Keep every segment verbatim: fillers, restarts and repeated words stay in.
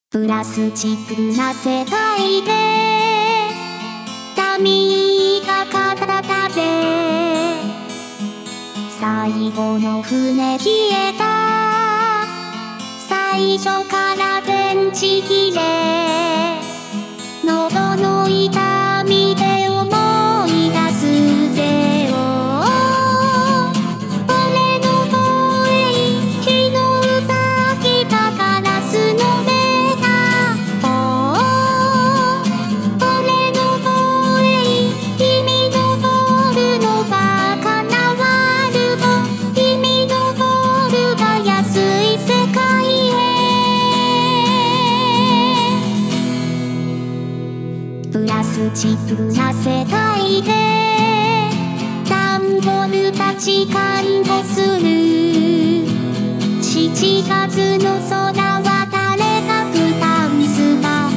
プラスチックな世界で民が語ったぜ。最後の船消えた、最初から電池切れ、喉の痛みで思い出すぜ。俺の声昨日さきたガラスの目だ。俺の声君のボールのバカなワールド、君のボールが安い世界へ。プラスチックな世界でダンボールたち看護する。しちがつの空は誰がくたんすか。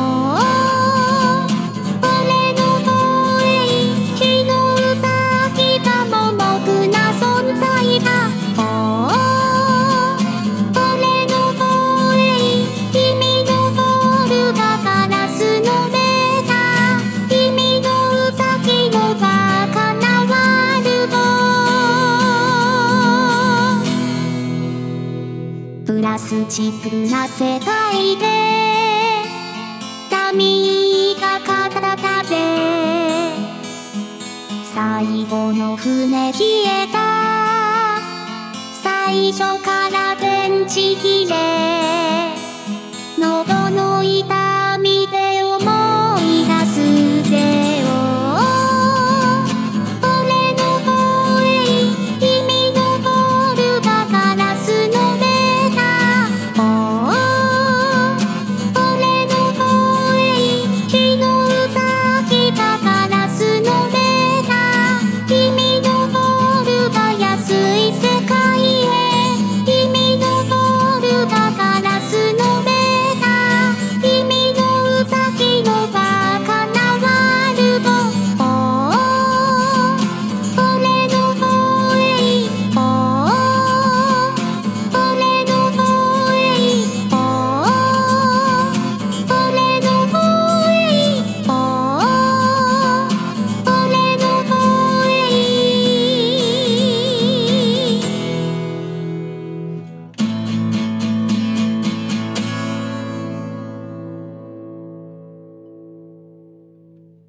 俺の声昨日さきた盲目な存在だ。俺の声君のボールがガラスの目だ。君の先のバカなワールド。プラスチックな世界で民が語ったぜ。最後の船消えた、最初から電池切れ。